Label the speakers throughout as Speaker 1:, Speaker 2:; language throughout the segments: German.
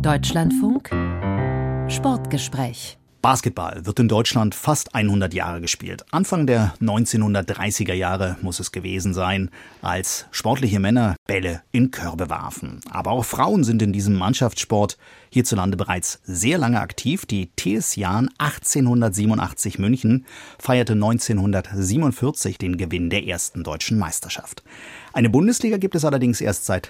Speaker 1: Deutschlandfunk Sportgespräch.
Speaker 2: Basketball wird in Deutschland fast 100 Jahre gespielt. Anfang der 1930er Jahre muss es gewesen sein, als sportliche Männer Bälle in Körbe warfen. Aber auch Frauen sind in diesem Mannschaftssport hierzulande bereits sehr lange aktiv. Die TS Jahn 1887 München feierte 1947 den Gewinn der ersten deutschen Meisterschaft. Eine Bundesliga gibt es allerdings erst seit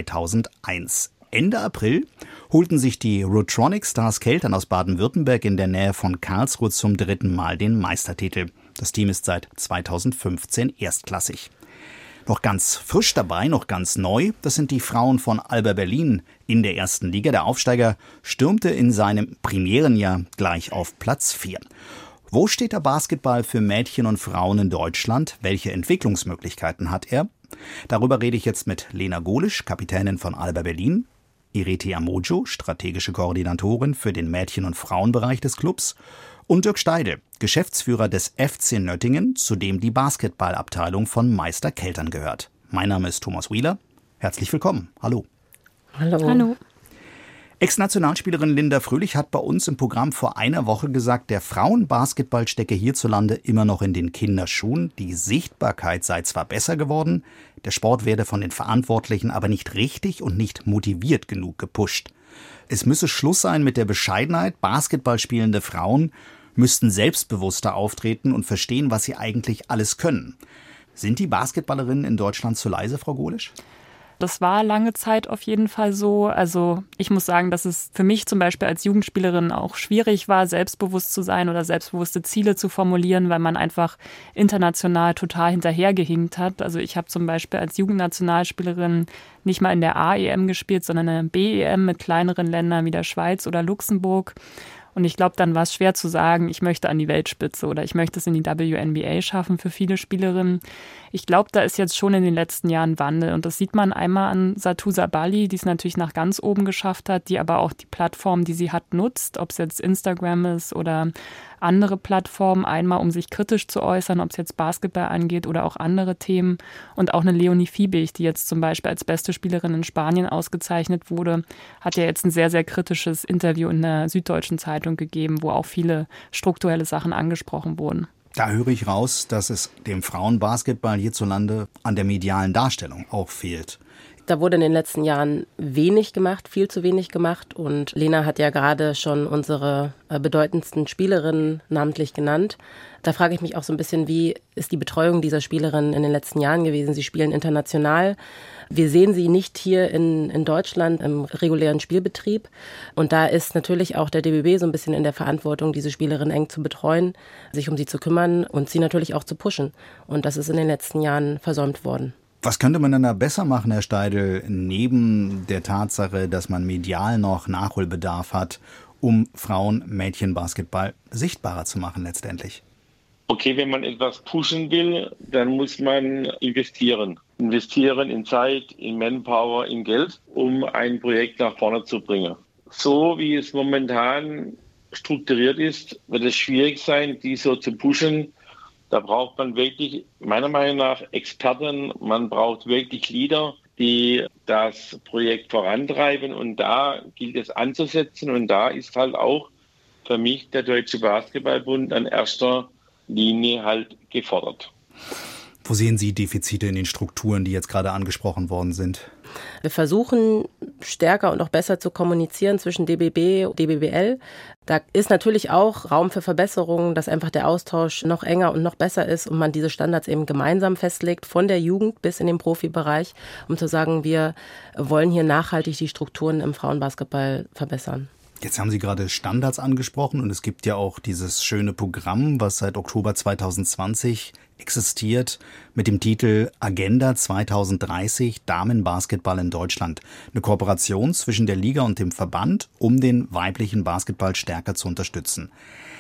Speaker 2: 2001. Ende April holten sich die Rotronic Stars Keltern aus Baden-Württemberg in der Nähe von Karlsruhe zum 3. Mal den Meistertitel. Das Team ist seit 2015 erstklassig. Noch ganz frisch dabei, noch ganz neu, das sind die Frauen von Alba Berlin in der ersten Liga. Der Aufsteiger stürmte in seinem Premierenjahr gleich auf Platz 4. Wo steht der Basketball für Mädchen und Frauen in Deutschland? Welche Entwicklungsmöglichkeiten hat er? Darüber rede ich jetzt mit Lena Golisch, Kapitänin von Alba Berlin, Ireti Amojo, strategische Koordinatorin für den Mädchen- und Frauenbereich des Clubs, und Dirk Steidl, Geschäftsführer des FC Nöttingen, zu dem die Basketballabteilung von Meister Keltern gehört. Mein Name ist Thomas Wheeler. Herzlich willkommen. Hallo.
Speaker 3: Hallo.
Speaker 2: Ex-Nationalspielerin Linda Fröhlich hat bei uns im Programm vor einer Woche gesagt, der Frauenbasketball stecke hierzulande immer noch in den Kinderschuhen. Die Sichtbarkeit sei zwar besser geworden, der Sport werde von den Verantwortlichen aber nicht richtig und nicht motiviert genug gepusht. Es müsse Schluss sein mit der Bescheidenheit. Basketball spielende Frauen müssten selbstbewusster auftreten und verstehen, was sie eigentlich alles können. Sind die Basketballerinnen in Deutschland zu leise, Frau Golisch?
Speaker 3: Das war lange Zeit auf jeden Fall so. Also ich muss sagen, dass es für mich zum Beispiel als Jugendspielerin auch schwierig war, selbstbewusst zu sein oder selbstbewusste Ziele zu formulieren, weil man einfach international total hinterhergehinkt hat. Also ich habe zum Beispiel als Jugendnationalspielerin nicht mal in der A-EM gespielt, sondern in der B-EM mit kleineren Ländern wie der Schweiz oder Luxemburg. Und ich glaube, dann war es schwer zu sagen, ich möchte an die Weltspitze oder ich möchte es in die WNBA schaffen für viele Spielerinnen. Ich glaube, da ist jetzt schon in den letzten Jahren Wandel. Und das sieht man einmal an Satou Sabally, die es natürlich nach ganz oben geschafft hat, die aber auch die Plattform, die sie hat, nutzt, ob es jetzt Instagram ist oder andere Plattformen, einmal um sich kritisch zu äußern, ob es jetzt Basketball angeht oder auch andere Themen. Und auch eine Leonie Fiebig, die jetzt zum Beispiel als beste Spielerin in Spanien ausgezeichnet wurde, hat ja jetzt ein sehr, sehr kritisches Interview in der Süddeutschen Zeitung gegeben, wo auch viele strukturelle Sachen angesprochen wurden.
Speaker 2: Da höre ich raus, dass es dem Frauenbasketball hierzulande an der medialen Darstellung auch fehlt.
Speaker 4: Da wurde in den letzten Jahren wenig gemacht, viel zu wenig gemacht. Und Lena hat ja gerade schon unsere bedeutendsten Spielerinnen namentlich genannt. Da frage ich mich auch so ein bisschen, wie ist die Betreuung dieser Spielerinnen in den letzten Jahren gewesen? Sie spielen international. Wir sehen sie nicht hier in Deutschland im regulären Spielbetrieb. Und da ist natürlich auch der DBB so ein bisschen in der Verantwortung, diese Spielerinnen eng zu betreuen, sich um sie zu kümmern und sie natürlich auch zu pushen. Und das ist in den letzten Jahren versäumt worden.
Speaker 2: Was könnte man denn da besser machen, Herr Steidl, neben der Tatsache, dass man medial noch Nachholbedarf hat, um Frauen-Mädchen-Basketball sichtbarer zu machen letztendlich?
Speaker 5: Okay, wenn man etwas pushen will, dann muss man investieren. Investieren in Zeit, in Manpower, in Geld, um ein Projekt nach vorne zu bringen. So wie es momentan strukturiert ist, wird es schwierig sein, dies so zu pushen. Da braucht man wirklich, meiner Meinung nach, Experten. Man braucht wirklich Leader, die das Projekt vorantreiben. Und da gilt es anzusetzen. Und da ist halt auch für mich der Deutsche Basketballbund an erster Linie halt gefordert.
Speaker 2: Wo sehen Sie Defizite in den Strukturen, die jetzt gerade angesprochen worden sind?
Speaker 4: Wir versuchen stärker und auch besser zu kommunizieren zwischen DBB und DBBL. Da ist natürlich auch Raum für Verbesserungen, dass einfach der Austausch noch enger und noch besser ist und man diese Standards eben gemeinsam festlegt, von der Jugend bis in den Profibereich, um zu sagen, wir wollen hier nachhaltig die Strukturen im Frauenbasketball verbessern.
Speaker 2: Jetzt haben Sie gerade Standards angesprochen und es gibt ja auch dieses schöne Programm, was seit Oktober 2020 existiert, mit dem Titel Agenda 2030 Damenbasketball in Deutschland. Eine Kooperation zwischen der Liga und dem Verband, um den weiblichen Basketball stärker zu unterstützen.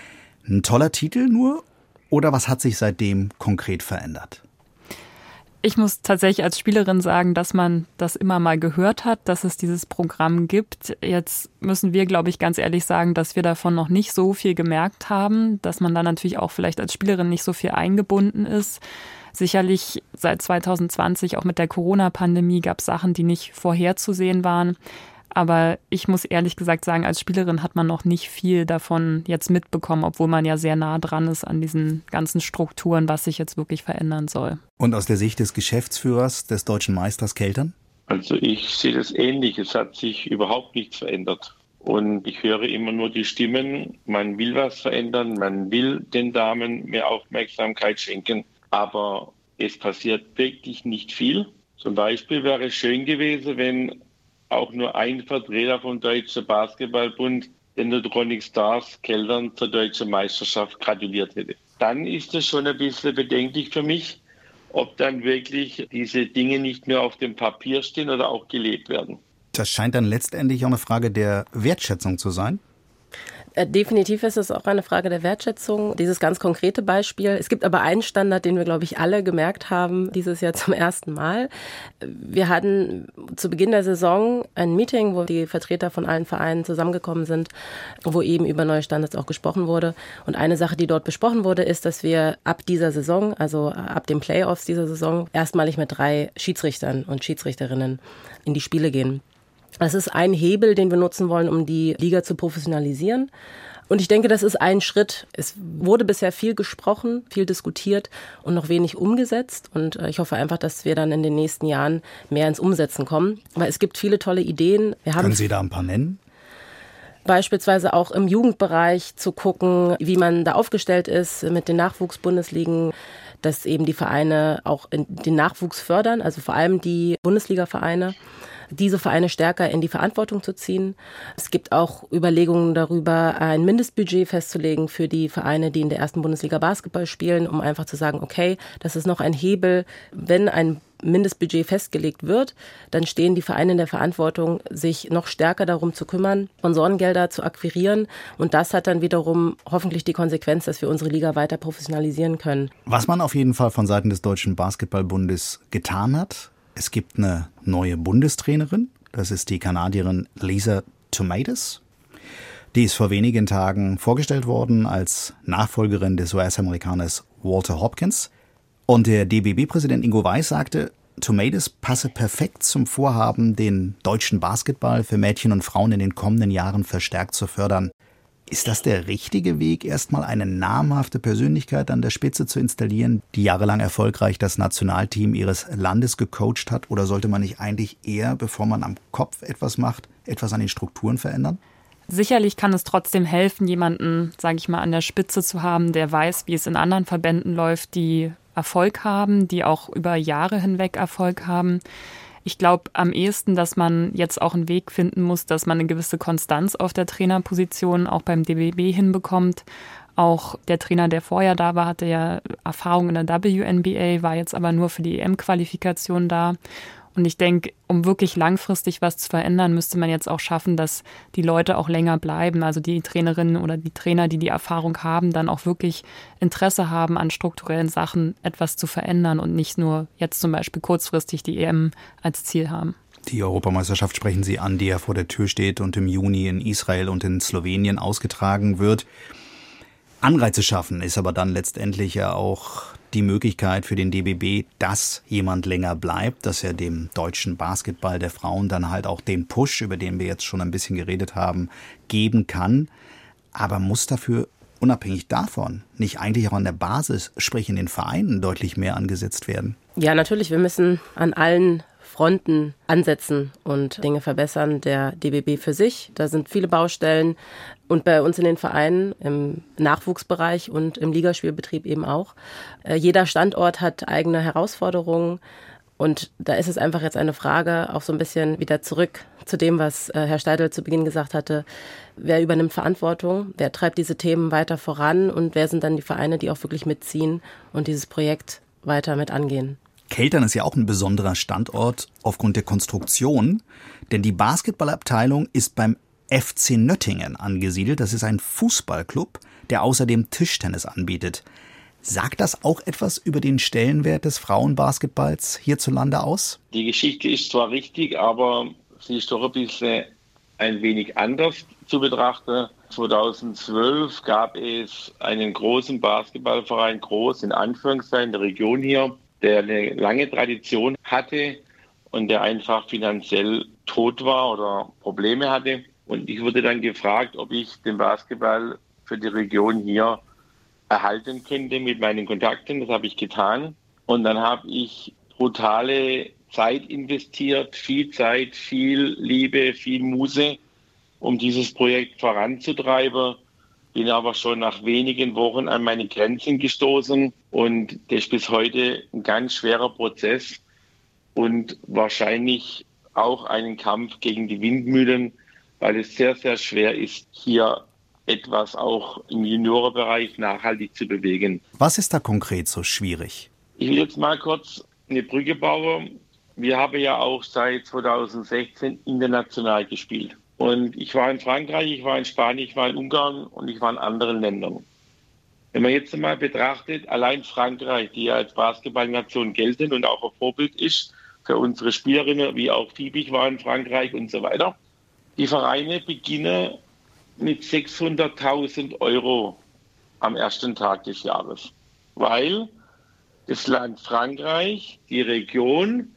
Speaker 2: Ein toller Titel nur, oder was hat sich seitdem konkret verändert?
Speaker 3: Ich muss tatsächlich als Spielerin sagen, dass man das immer mal gehört hat, dass es dieses Programm gibt. Jetzt müssen wir, glaube ich, ganz ehrlich sagen, dass wir davon noch nicht so viel gemerkt haben, dass man da natürlich auch vielleicht als Spielerin nicht so viel eingebunden ist. Sicherlich seit 2020, auch mit der Corona-Pandemie, gab es Sachen, die nicht vorherzusehen waren. Aber ich muss ehrlich gesagt sagen, als Spielerin hat man noch nicht viel davon jetzt mitbekommen, obwohl man ja sehr nah dran ist an diesen ganzen Strukturen, was sich jetzt wirklich verändern soll.
Speaker 2: Und aus der Sicht des Geschäftsführers, des deutschen Meisters Keltern?
Speaker 5: Also ich sehe das ähnlich. Es hat sich überhaupt nichts verändert. Und ich höre immer nur die Stimmen, man will was verändern, man will den Damen mehr Aufmerksamkeit schenken, aber es passiert wirklich nicht viel. Zum Beispiel wäre es schön gewesen, wenn auch nur ein Vertreter vom Deutschen Basketballbund den Neutronic Stars Keltern zur deutschen Meisterschaft gratuliert hätte. Dann ist es schon ein bisschen bedenklich für mich, ob dann wirklich diese Dinge nicht mehr auf dem Papier stehen oder auch gelebt werden.
Speaker 2: Das scheint dann letztendlich auch eine Frage der Wertschätzung zu sein.
Speaker 4: Definitiv ist es auch eine Frage der Wertschätzung, dieses ganz konkrete Beispiel. Es gibt aber einen Standard, den wir, glaube ich, alle gemerkt haben, dieses Jahr zum ersten Mal. Wir hatten zu Beginn der Saison ein Meeting, wo die Vertreter von allen Vereinen zusammengekommen sind, wo eben über neue Standards auch gesprochen wurde. Und eine Sache, die dort besprochen wurde, ist, dass wir ab dieser Saison, also ab den Playoffs dieser Saison, erstmalig mit 3 Schiedsrichtern und Schiedsrichterinnen in die Spiele gehen. Das ist ein Hebel, den wir nutzen wollen, um die Liga zu professionalisieren. Und ich denke, das ist ein Schritt. Es wurde bisher viel gesprochen, viel diskutiert und noch wenig umgesetzt. Und ich hoffe einfach, dass wir dann in den nächsten Jahren mehr ins Umsetzen kommen. Weil es gibt viele tolle Ideen.
Speaker 2: Können Sie da ein paar nennen?
Speaker 4: Beispielsweise auch im Jugendbereich zu gucken, wie man da aufgestellt ist mit den Nachwuchsbundesligen, dass eben die Vereine auch den Nachwuchs fördern, also vor allem die Bundesliga-Vereine, diese Vereine stärker in die Verantwortung zu ziehen. Es gibt auch Überlegungen darüber, ein Mindestbudget festzulegen für die Vereine, die in der ersten Bundesliga Basketball spielen, um einfach zu sagen, okay, das ist noch ein Hebel. Wenn ein Mindestbudget festgelegt wird, dann stehen die Vereine in der Verantwortung, sich noch stärker darum zu kümmern, Sponsorengelder zu akquirieren. Und das hat dann wiederum hoffentlich die Konsequenz, dass wir unsere Liga weiter professionalisieren können.
Speaker 2: Was man auf jeden Fall von Seiten des Deutschen Basketballbundes getan hat, es gibt eine neue Bundestrainerin, das ist die Kanadierin Lisa Tomaitis. Die ist vor wenigen Tagen vorgestellt worden als Nachfolgerin des US-Amerikaners Walter Hopkins. Und der DBB-Präsident Ingo Weiß sagte, Tomaitis passe perfekt zum Vorhaben, den deutschen Basketball für Mädchen und Frauen in den kommenden Jahren verstärkt zu fördern. Ist das der richtige Weg, erstmal eine namhafte Persönlichkeit an der Spitze zu installieren, die jahrelang erfolgreich das Nationalteam ihres Landes gecoacht hat? Oder sollte man nicht eigentlich eher, bevor man am Kopf etwas macht, etwas an den Strukturen verändern?
Speaker 3: Sicherlich kann es trotzdem helfen, jemanden, sage ich mal, an der Spitze zu haben, der weiß, wie es in anderen Verbänden läuft, die Erfolg haben, die auch über Jahre hinweg Erfolg haben. Ich glaube am ehesten, dass man jetzt auch einen Weg finden muss, dass man eine gewisse Konstanz auf der Trainerposition auch beim DBB hinbekommt. Auch der Trainer, der vorher da war, hatte ja Erfahrung in der WNBA, war jetzt aber nur für die EM-Qualifikation da. Und ich denke, um wirklich langfristig was zu verändern, müsste man jetzt auch schaffen, dass die Leute auch länger bleiben. Also die Trainerinnen oder die Trainer, die die Erfahrung haben, dann auch wirklich Interesse haben, an strukturellen Sachen etwas zu verändern und nicht nur jetzt zum Beispiel kurzfristig die EM als Ziel haben.
Speaker 2: Die Europameisterschaft sprechen Sie an, die ja vor der Tür steht und im Juni in Israel und in Slowenien ausgetragen wird. Anreize schaffen ist aber dann letztendlich ja auch die Möglichkeit für den DBB, dass jemand länger bleibt, dass er dem deutschen Basketball der Frauen dann halt auch den Push, über den wir jetzt schon ein bisschen geredet haben, geben kann. Aber muss dafür, unabhängig davon, nicht eigentlich auch an der Basis, sprich in den Vereinen, deutlich mehr angesetzt werden? Ja,
Speaker 4: natürlich. Wir müssen an allen Fronten ansetzen und Dinge verbessern. Der DBB für sich, da sind viele Baustellen. Und bei uns in den Vereinen, im Nachwuchsbereich und im Ligaspielbetrieb eben auch. Jeder Standort hat eigene Herausforderungen. Und da ist es einfach jetzt eine Frage, auch so ein bisschen wieder zurück zu dem, was Herr Steidl zu Beginn gesagt hatte. Wer übernimmt Verantwortung? Wer treibt diese Themen weiter voran? Und wer sind dann die Vereine, die auch wirklich mitziehen und dieses Projekt weiter mit angehen?
Speaker 2: Keltern ist ja auch ein besonderer Standort aufgrund der Konstruktion, denn die Basketballabteilung ist beim FC Nöttingen angesiedelt. Das ist ein Fußballclub, der außerdem Tischtennis anbietet. Sagt das auch etwas über den Stellenwert des Frauenbasketballs hierzulande aus?
Speaker 5: Die Geschichte ist zwar richtig, aber sie ist doch ein wenig anders zu betrachten. 2012 gab es einen großen Basketballverein, groß in Anführungszeichen, in der Region hier, der eine lange Tradition hatte und der einfach finanziell tot war oder Probleme hatte. Und ich wurde dann gefragt, ob ich den Basketball für die Region hier erhalten könnte mit meinen Kontakten. Das habe ich getan. Und dann habe ich brutale Zeit investiert, viel Zeit, viel Liebe, viel Muße, um dieses Projekt voranzutreiben. Bin aber schon nach wenigen Wochen an meine Grenzen gestoßen und das ist bis heute ein ganz schwerer Prozess und wahrscheinlich auch einen Kampf gegen die Windmühlen, weil es sehr, sehr schwer ist, hier etwas auch im Juniorenbereich nachhaltig zu bewegen.
Speaker 2: Was ist da konkret so schwierig?
Speaker 5: Ich will jetzt mal kurz eine Brücke bauen. Wir haben ja auch seit 2016 international gespielt. Und ich war in Frankreich, ich war in Spanien, ich war in Ungarn und ich war in anderen Ländern. Wenn man jetzt mal betrachtet, allein Frankreich, die ja als Basketballnation gelten und auch ein Vorbild ist für unsere Spielerinnen, wie auch Fiebig war in Frankreich und so weiter. Die Vereine beginnen mit 600.000 € am ersten Tag des Jahres, weil das Land Frankreich, die Region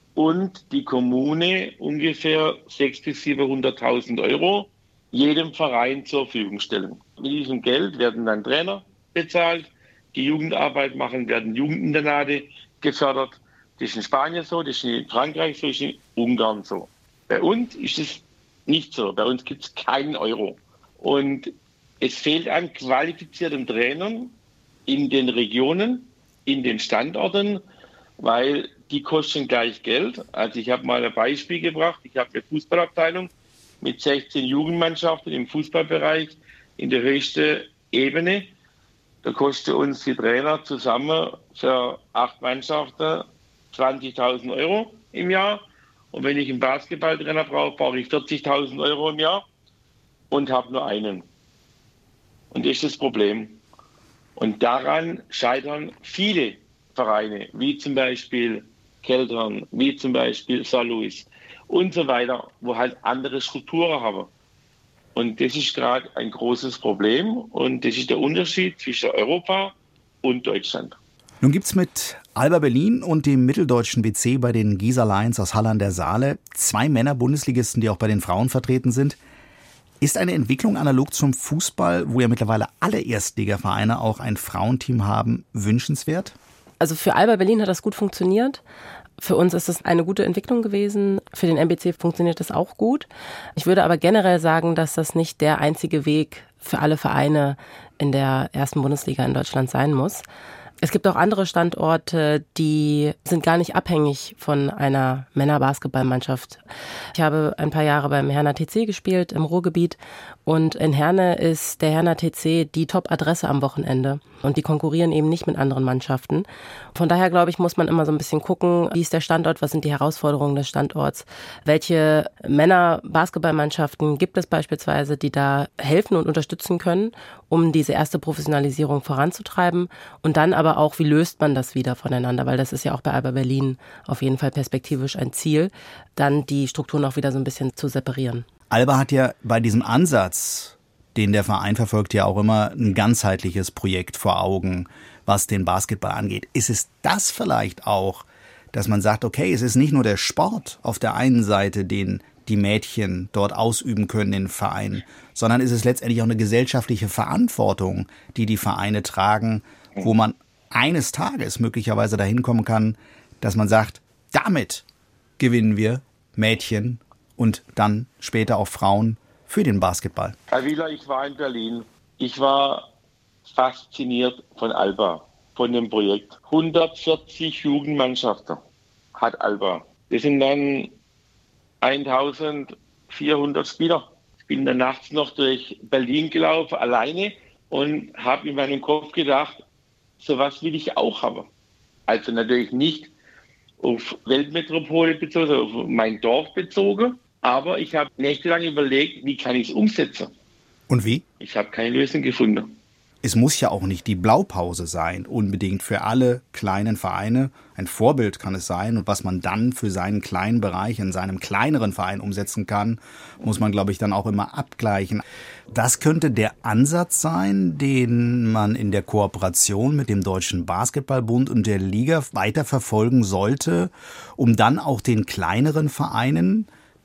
Speaker 5: und die Kommune ungefähr 600.000 bis 700.000 € jedem Verein zur Verfügung stellen. Mit diesem Geld werden dann Trainer bezahlt, die Jugendarbeit machen, werden Jugendinternate gefördert. Das ist in Spanien so, das ist in Frankreich so, das ist in Ungarn so. Bei uns ist es nicht so. Bei uns gibt es keinen Euro. Und es fehlt an qualifizierten Trainern in den Regionen, in den Standorten, weil die kosten gleich Geld. Also ich habe mal ein Beispiel gebracht. Ich habe eine Fußballabteilung mit 16 Jugendmannschaften im Fußballbereich in der höchsten Ebene. Da kostet uns die Trainer zusammen für 8 Mannschaften 20.000 € im Jahr. Und wenn ich einen Basketballtrainer brauche ich 40.000 € im Jahr und habe nur einen. Und das ist das Problem. Und daran scheitern viele Vereine, wie zum Beispiel Keltern, wie zum Beispiel St. Louis und so weiter, wo halt andere Strukturen haben. Und das ist gerade ein großes Problem und das ist der Unterschied zwischen Europa und Deutschland.
Speaker 2: Nun gibt es mit Alba Berlin und dem mitteldeutschen BC bei den Gießer Lions aus Halle an der Saale 2 Männer-Bundesligisten, die auch bei den Frauen vertreten sind. Ist eine Entwicklung analog zum Fußball, wo ja mittlerweile alle Erstligavereine auch ein Frauenteam haben, wünschenswert?
Speaker 4: Also für Alba Berlin hat das gut funktioniert. Für uns ist es eine gute Entwicklung gewesen. Für den MBC funktioniert das auch gut. Ich würde aber generell sagen, dass das nicht der einzige Weg für alle Vereine in der ersten Bundesliga in Deutschland sein muss. Es gibt auch andere Standorte, die sind gar nicht abhängig von einer Männerbasketballmannschaft. Ich habe ein paar Jahre beim Herner TC gespielt im Ruhrgebiet und in Herne ist der Herner TC die Top-Adresse am Wochenende und die konkurrieren eben nicht mit anderen Mannschaften. Von daher, glaube ich, muss man immer so ein bisschen gucken, wie ist der Standort, was sind die Herausforderungen des Standorts, welche Männer-Basketballmannschaften gibt es beispielsweise, die da helfen und unterstützen können, um diese erste Professionalisierung voranzutreiben und dann aber auch, wie löst man das wieder voneinander, weil das ist ja auch bei Alba Berlin auf jeden Fall perspektivisch ein Ziel, dann die Strukturen auch wieder so ein bisschen zu separieren.
Speaker 2: Alba hat ja bei diesem Ansatz, den der Verein verfolgt, ja auch immer ein ganzheitliches Projekt vor Augen, was den Basketball angeht. Ist es das vielleicht auch, dass man sagt, okay, es ist nicht nur der Sport auf der einen Seite, den die Mädchen dort ausüben können in Vereinen, sondern ist es letztendlich auch eine gesellschaftliche Verantwortung, die die Vereine tragen, wo man eines Tages möglicherweise dahin kommen kann, dass man sagt, damit gewinnen wir Mädchen und dann später auch Frauen für den Basketball.
Speaker 5: Herr Wieler, ich war in Berlin. Ich war fasziniert von Alba, von dem Projekt. 140 Jugendmannschaften hat Alba. Das sind dann 1400 Spieler. Ich bin dann nachts noch durch Berlin gelaufen, alleine, und habe in meinem Kopf gedacht, sowas will ich auch haben. Also natürlich nicht auf Weltmetropole bezogen, auf mein Dorf bezogen, aber ich habe nächtelang überlegt, wie kann ich es umsetzen.
Speaker 2: Und wie?
Speaker 5: Ich habe keine Lösung gefunden.
Speaker 2: Es muss ja auch nicht die Blaupause sein, unbedingt für alle kleinen Vereine. Ein Vorbild kann es sein. Und was man dann für seinen kleinen Bereich in seinem kleineren Verein umsetzen kann, muss man, glaube ich, dann auch immer abgleichen. Das könnte der Ansatz sein, den man in der Kooperation mit dem Deutschen Basketballbund und der Liga weiterverfolgen sollte, um dann auch den kleineren Vereinen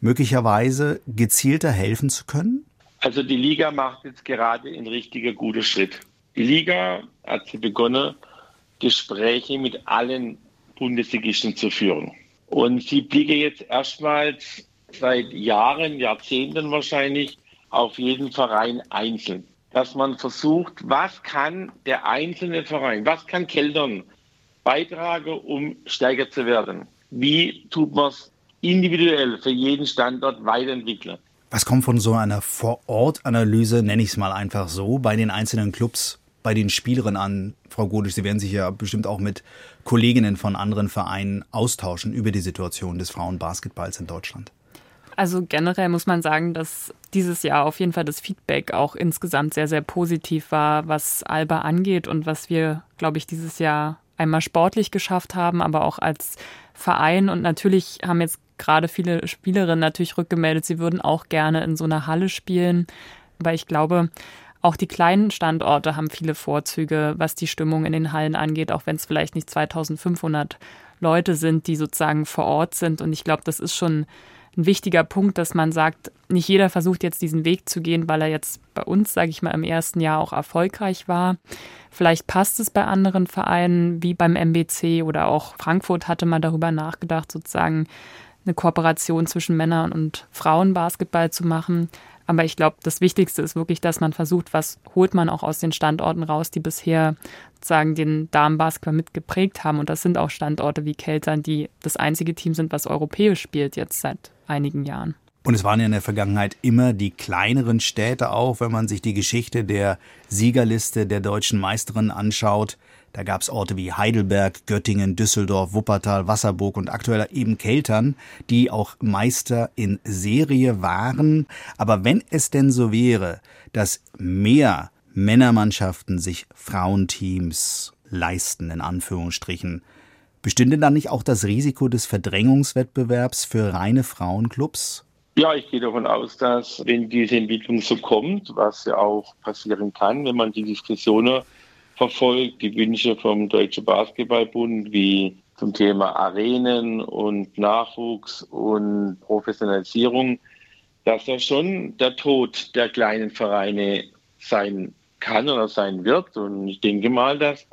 Speaker 2: möglicherweise gezielter helfen zu können?
Speaker 5: Also die Liga macht jetzt gerade einen richtigen guten Schritt. Die Liga hat begonnen, Gespräche mit allen Bundesligisten zu führen. Und sie blicken jetzt erstmals seit Jahren, Jahrzehnten wahrscheinlich, auf jeden Verein einzeln. Dass man versucht, was kann der einzelne Verein, was kann Keltern beitragen, um stärker zu werden? Wie tut man es individuell für jeden Standort weiterentwickeln?
Speaker 2: Was kommt von so einer Vor-Ort-Analyse, nenne ich es mal einfach so, bei den einzelnen Clubs, bei den Spielerinnen an? Frau Godisch, Sie werden sich ja bestimmt auch mit Kolleginnen von anderen Vereinen austauschen über die Situation des Frauenbasketballs in Deutschland.
Speaker 3: Also generell muss man sagen, dass dieses Jahr auf jeden Fall das Feedback auch insgesamt sehr, sehr positiv war, was Alba angeht und was wir, glaube ich, dieses Jahr einmal sportlich geschafft haben, aber auch als Verein. Und natürlich haben jetzt gerade viele Spielerinnen natürlich rückgemeldet, sie würden auch gerne in so einer Halle spielen. Aber ich glaube, auch die kleinen Standorte haben viele Vorzüge, was die Stimmung in den Hallen angeht, auch wenn es vielleicht nicht 2500 Leute sind, die sozusagen vor Ort sind. Und ich glaube, das ist schon ein wichtiger Punkt, dass man sagt, nicht jeder versucht jetzt diesen Weg zu gehen, weil er jetzt bei uns, sage ich mal, im ersten Jahr auch erfolgreich war. Vielleicht passt es bei anderen Vereinen wie beim MBC oder auch Frankfurt hatte mal darüber nachgedacht, sozusagen eine Kooperation zwischen Männern- und Frauenbasketball zu machen. Aber ich glaube, das Wichtigste ist wirklich, dass man versucht, was holt man auch aus den Standorten raus, die bisher sozusagen den Damenbasketball mitgeprägt haben. Und das sind auch Standorte wie Keltern, die das einzige Team sind, was europäisch spielt jetzt seit einigen Jahren.
Speaker 2: Und es waren ja in der Vergangenheit immer die kleineren Städte auch, wenn man sich die Geschichte der Siegerliste der deutschen Meisterin anschaut. Da gab es Orte wie Heidelberg, Göttingen, Düsseldorf, Wuppertal, Wasserburg und aktuell eben Keltern, die auch Meister in Serie waren. Aber wenn es denn so wäre, dass mehr Männermannschaften sich Frauenteams leisten, in Anführungsstrichen, bestünde dann nicht auch das Risiko des Verdrängungswettbewerbs für reine Frauenclubs?
Speaker 5: Ja, ich gehe davon aus, dass wenn diese Entwicklung so kommt, was ja auch passieren kann, wenn man die Diskussionen verfolgt, die Wünsche vom Deutschen Basketballbund wie zum Thema Arenen und Nachwuchs und Professionalisierung, dass das schon der Tod der kleinen Vereine sein kann oder sein wird. Und ich denke mal, dass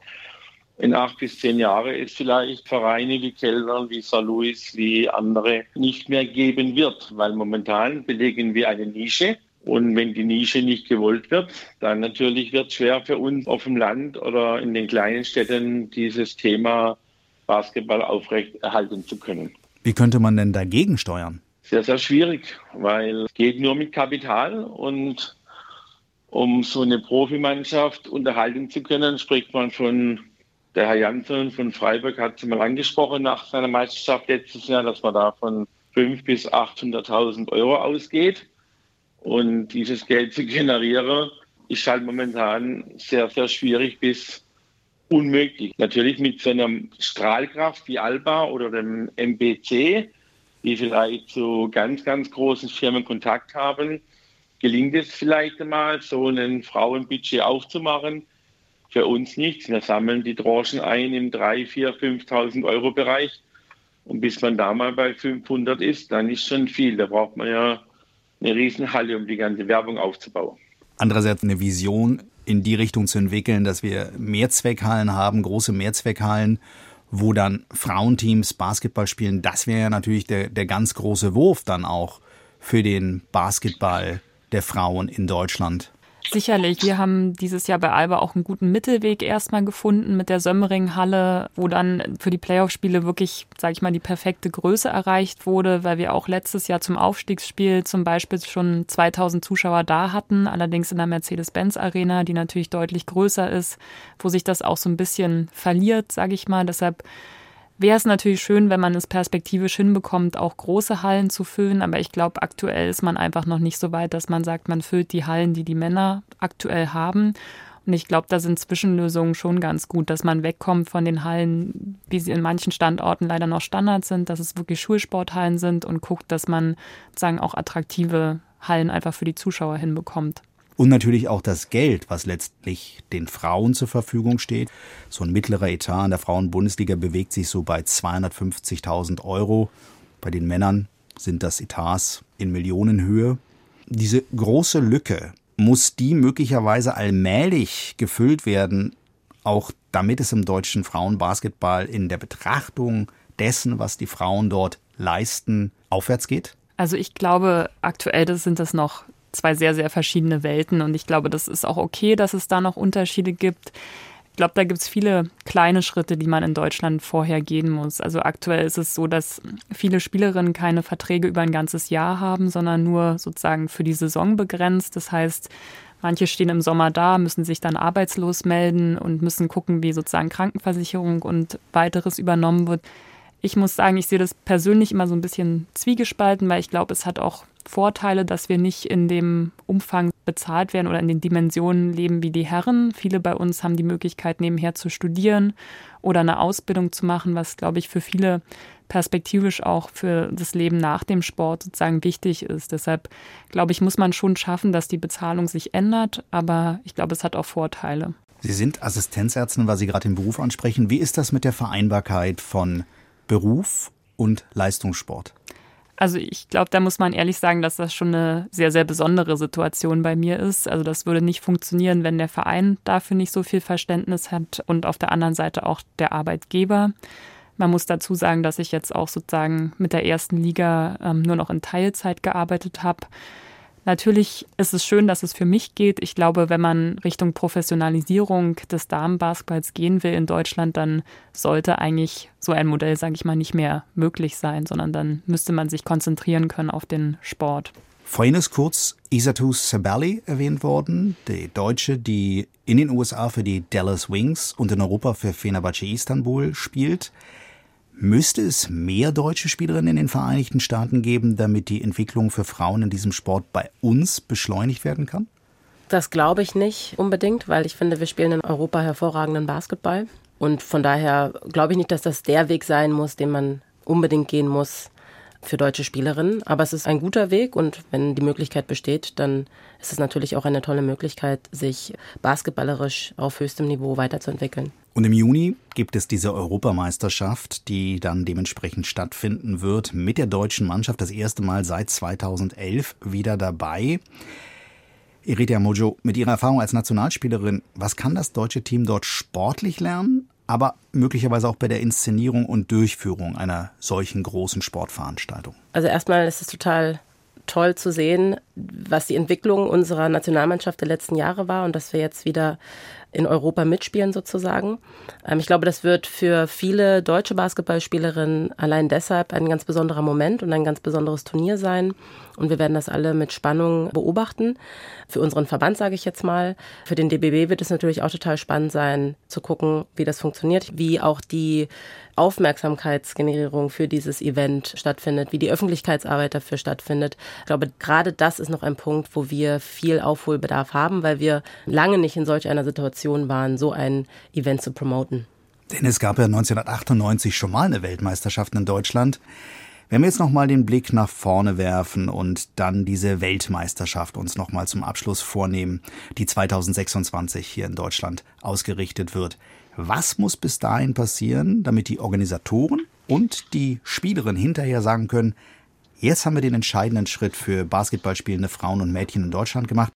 Speaker 5: in 8 bis 10 Jahren es vielleicht Vereine wie Keltern, wie St. Louis, wie andere nicht mehr geben wird, weil momentan belegen wir eine Nische. Und wenn die Nische nicht gewollt wird, dann natürlich wird es schwer für uns auf dem Land oder in den kleinen Städten dieses Thema Basketball aufrechterhalten zu können.
Speaker 2: Wie könnte man denn dagegen steuern?
Speaker 5: Sehr, sehr schwierig, weil es geht nur mit Kapital und um so eine Profimannschaft unterhalten zu können, spricht man von, der Herr Janssen von Freiburg hat es mal angesprochen nach seiner Meisterschaft letztes Jahr, dass man da von 500.000 bis 800.000 Euro ausgeht. Und dieses Geld zu generieren, ist halt momentan sehr, sehr schwierig bis unmöglich. Natürlich mit so einer Strahlkraft wie Alba oder dem MBC, die vielleicht zu ganz, ganz großen Firmen Kontakt haben, gelingt es vielleicht einmal, so ein Frauenbudget aufzumachen. Für uns nicht. Wir sammeln die Tranchen ein im 3.000, 4.000, 5.000 Euro Bereich. Und bis man da mal bei 500 ist, dann ist schon viel. Da braucht man ja eine Riesenhalle, um die ganze Werbung aufzubauen.
Speaker 2: Andererseits eine Vision in die Richtung zu entwickeln, dass wir Mehrzweckhallen haben, große Mehrzweckhallen, wo dann Frauenteams Basketball spielen. Das wäre ja natürlich der ganz große Wurf dann auch für den Basketball der Frauen in Deutschland.
Speaker 3: Sicherlich, wir haben dieses Jahr bei Alba auch einen guten Mittelweg erstmal gefunden mit der Sömmering-Halle, wo dann für die Playoff-Spiele wirklich, sage ich mal, die perfekte Größe erreicht wurde, weil wir auch letztes Jahr zum Aufstiegsspiel zum Beispiel schon 2000 Zuschauer da hatten, allerdings in der Mercedes-Benz-Arena, die natürlich deutlich größer ist, wo sich das auch so ein bisschen verliert, sage ich mal. Deshalb wäre es natürlich schön, wenn man es perspektivisch hinbekommt, auch große Hallen zu füllen. Aber ich glaube, aktuell ist man einfach noch nicht so weit, dass man sagt, man füllt die Hallen, die die Männer aktuell haben. Und ich glaube, da sind Zwischenlösungen schon ganz gut, dass man wegkommt von den Hallen, wie sie in manchen Standorten leider noch Standard sind, dass es wirklich Schulsporthallen sind und guckt, dass man sozusagen auch attraktive Hallen einfach für die Zuschauer hinbekommt.
Speaker 2: Und natürlich auch das Geld, was letztlich den Frauen zur Verfügung steht. So ein mittlerer Etat in der Frauenbundesliga bewegt sich so bei 250.000 Euro. Bei den Männern sind das Etats in Millionenhöhe. Diese große Lücke, muss die möglicherweise allmählich gefüllt werden, auch damit es im deutschen Frauenbasketball in der Betrachtung dessen, was die Frauen dort leisten, aufwärts geht?
Speaker 3: Also ich glaube, aktuell sind das noch zwei sehr, sehr verschiedene Welten und ich glaube, das ist auch okay, dass es da noch Unterschiede gibt. Ich glaube, da gibt es viele kleine Schritte, die man in Deutschland vorher gehen muss. Also aktuell ist es so, dass viele Spielerinnen keine Verträge über ein ganzes Jahr haben, sondern nur sozusagen für die Saison begrenzt. Das heißt, manche stehen im Sommer da, müssen sich dann arbeitslos melden und müssen gucken, wie sozusagen Krankenversicherung und weiteres übernommen wird. Ich muss sagen, ich sehe das persönlich immer so ein bisschen zwiegespalten, weil ich glaube, es hat auch Vorteile, dass wir nicht in dem Umfang bezahlt werden oder in den Dimensionen leben wie die Herren. Viele bei uns haben die Möglichkeit, nebenher zu studieren oder eine Ausbildung zu machen, was, glaube ich, für viele perspektivisch auch für das Leben nach dem Sport sozusagen wichtig ist. Deshalb, glaube ich, muss man schon schaffen, dass die Bezahlung sich ändert, aber ich glaube, es hat auch Vorteile.
Speaker 2: Sie sind Assistenzärztin, weil Sie gerade den Beruf ansprechen. Wie ist das mit der Vereinbarkeit von Beruf und Leistungssport?
Speaker 3: Also ich glaube, da muss man ehrlich sagen, dass das schon eine sehr, sehr besondere Situation bei mir ist. Also das würde nicht funktionieren, wenn der Verein dafür nicht so viel Verständnis hat und auf der anderen Seite auch der Arbeitgeber. Man muss dazu sagen, dass ich jetzt auch sozusagen mit der ersten Liga nur noch in Teilzeit gearbeitet habe. Natürlich ist es schön, dass es für mich geht. Ich glaube, wenn man Richtung Professionalisierung des Damenbasketballs gehen will in Deutschland, dann sollte eigentlich so ein Modell, sage ich mal, nicht mehr möglich sein, sondern dann müsste man sich konzentrieren können auf den Sport.
Speaker 2: Vorhin ist kurz Isatou Sabally erwähnt worden, die Deutsche, die in den USA für die Dallas Wings und in Europa für Fenerbahce Istanbul spielt. Müsste es mehr deutsche Spielerinnen in den Vereinigten Staaten geben, damit die Entwicklung für Frauen in diesem Sport bei uns beschleunigt werden kann?
Speaker 4: Das glaube ich nicht unbedingt, weil ich finde, wir spielen in Europa hervorragenden Basketball. Und von daher glaube ich nicht, dass das der Weg sein muss, den man unbedingt gehen muss für deutsche Spielerinnen. Aber es ist ein guter Weg und wenn die Möglichkeit besteht, dann ist es natürlich auch eine tolle Möglichkeit, sich basketballerisch auf höchstem Niveau weiterzuentwickeln.
Speaker 2: Und im Juni gibt es diese Europameisterschaft, die dann dementsprechend stattfinden wird, mit der deutschen Mannschaft das erste Mal seit 2011 wieder dabei. Eritrea Mojo, mit Ihrer Erfahrung als Nationalspielerin, was kann das deutsche Team dort sportlich lernen, aber möglicherweise auch bei der Inszenierung und Durchführung einer solchen großen Sportveranstaltung?
Speaker 4: Also erstmal ist es total toll zu sehen, was die Entwicklung unserer Nationalmannschaft der letzten Jahre war und dass wir jetzt wieder in Europa mitspielen sozusagen. Ich glaube, das wird für viele deutsche Basketballspielerinnen allein deshalb ein ganz besonderer Moment und ein ganz besonderes Turnier sein. Und wir werden das alle mit Spannung beobachten. Für unseren Verband, sage ich jetzt mal. Für den DBB wird es natürlich auch total spannend sein, zu gucken, wie das funktioniert, wie auch die Aufmerksamkeitsgenerierung für dieses Event stattfindet, wie die Öffentlichkeitsarbeit dafür stattfindet. Ich glaube, gerade das ist noch ein Punkt, wo wir viel Aufholbedarf haben, weil wir lange nicht in solch einer Situation waren, so ein Event zu promoten.
Speaker 2: Denn es gab ja 1998 schon mal eine Weltmeisterschaft in Deutschland. Wenn wir jetzt noch mal den Blick nach vorne werfen und dann diese Weltmeisterschaft uns noch mal zum Abschluss vornehmen, die 2026 hier in Deutschland ausgerichtet wird. Was muss bis dahin passieren, damit die Organisatoren und die Spielerinnen hinterher sagen können, jetzt haben wir den entscheidenden Schritt für basketballspielende Frauen und Mädchen in Deutschland gemacht?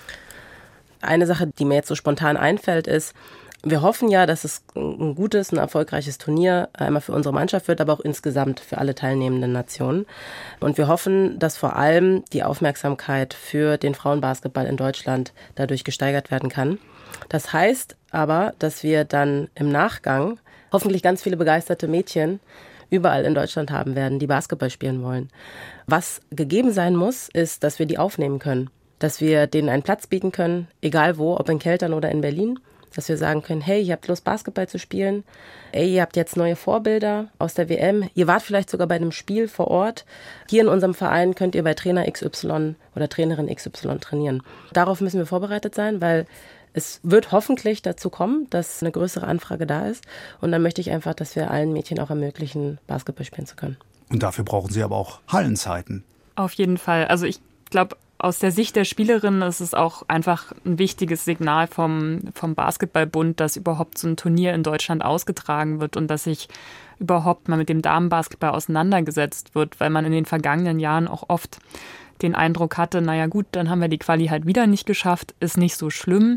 Speaker 4: Eine Sache, die mir jetzt so spontan einfällt, ist, wir hoffen ja, dass es ein gutes, ein erfolgreiches Turnier einmal für unsere Mannschaft wird, aber auch insgesamt für alle teilnehmenden Nationen. Und wir hoffen, dass vor allem die Aufmerksamkeit für den Frauenbasketball in Deutschland dadurch gesteigert werden kann. Das heißt aber, dass wir dann im Nachgang hoffentlich ganz viele begeisterte Mädchen überall in Deutschland haben werden, die Basketball spielen wollen. Was gegeben sein muss, ist, dass wir die aufnehmen können. Dass wir denen einen Platz bieten können, egal wo, ob in Keltern oder in Berlin. Dass wir sagen können, hey, ihr habt Lust, Basketball zu spielen. Ey, ihr habt jetzt neue Vorbilder aus der WM. Ihr wart vielleicht sogar bei einem Spiel vor Ort. Hier in unserem Verein könnt ihr bei Trainer XY oder Trainerin XY trainieren. Darauf müssen wir vorbereitet sein, weil es wird hoffentlich dazu kommen, dass eine größere Anfrage da ist. Und dann möchte ich einfach, dass wir allen Mädchen auch ermöglichen, Basketball spielen zu können.
Speaker 2: Und dafür brauchen Sie aber auch Hallenzeiten.
Speaker 3: Auf jeden Fall. Also ich glaube, aus der Sicht der Spielerin ist es auch einfach ein wichtiges Signal vom Basketballbund, dass überhaupt so ein Turnier in Deutschland ausgetragen wird und dass sich überhaupt mal mit dem Damenbasketball auseinandergesetzt wird, weil man in den vergangenen Jahren auch oft den Eindruck hatte, naja gut, dann haben wir die Quali halt wieder nicht geschafft, ist nicht so schlimm.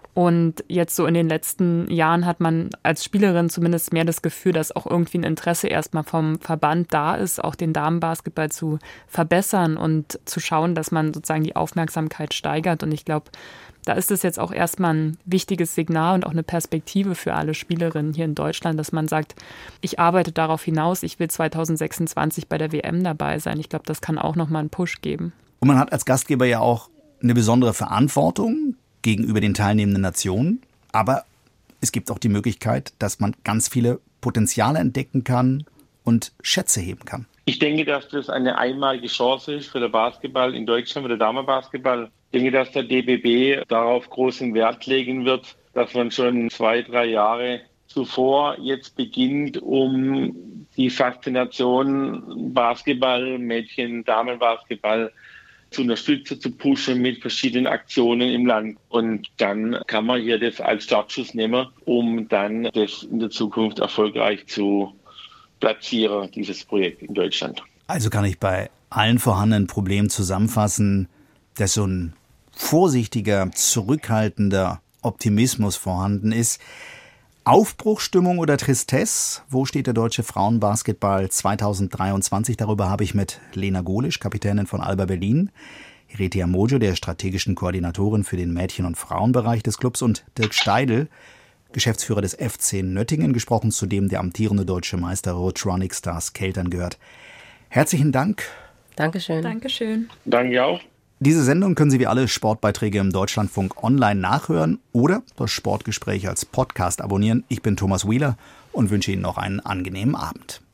Speaker 3: Und jetzt so in den letzten Jahren hat man als Spielerin zumindest mehr das Gefühl, dass auch irgendwie ein Interesse erstmal vom Verband da ist, auch den Damenbasketball zu verbessern und zu schauen, dass man sozusagen die Aufmerksamkeit steigert. Und ich glaube, da ist es jetzt auch erstmal ein wichtiges Signal und auch eine Perspektive für alle Spielerinnen hier in Deutschland, dass man sagt, ich arbeite darauf hinaus, ich will 2026 bei der WM dabei sein. Ich glaube, das kann auch nochmal einen Push geben.
Speaker 2: Und man hat als Gastgeber ja auch eine besondere Verantwortung gegenüber den teilnehmenden Nationen. Aber es gibt auch die Möglichkeit, dass man ganz viele Potenziale entdecken kann und Schätze heben kann.
Speaker 5: Ich denke, dass das eine einmalige Chance ist für den Basketball in Deutschland, für den Damenbasketball. Ich denke, dass der DBB darauf großen Wert legen wird, dass man schon 2-3 Jahre zuvor jetzt beginnt, um die Faszination Basketball, Mädchen, Damenbasketball zu unterstützen, zu pushen mit verschiedenen Aktionen im Land. Und dann kann man hier das als Startschuss nehmen, um dann das in der Zukunft erfolgreich zu platzieren, dieses Projekt in Deutschland.
Speaker 2: Also kann ich bei allen vorhandenen Problemen zusammenfassen, dass so ein vorsichtiger, zurückhaltender Optimismus vorhanden ist. Aufbruchsstimmung oder Tristesse? Wo steht der deutsche Frauenbasketball 2023? Darüber habe ich mit Lena Golisch, Kapitänin von Alba Berlin, Heretia Mojo, der strategischen Koordinatorin für den Mädchen- und Frauenbereich des Clubs, und Dirk Steidl, Geschäftsführer des FC Nöttingen, gesprochen, zu dem der amtierende deutsche Meister Rotronic Stars Keltern gehört. Herzlichen Dank.
Speaker 4: Dankeschön.
Speaker 3: Dankeschön.
Speaker 5: Danke auch.
Speaker 2: Diese Sendung können Sie wie alle Sportbeiträge im Deutschlandfunk online nachhören oder das Sportgespräch als Podcast abonnieren. Ich bin Thomas Wheeler und wünsche Ihnen noch einen angenehmen Abend.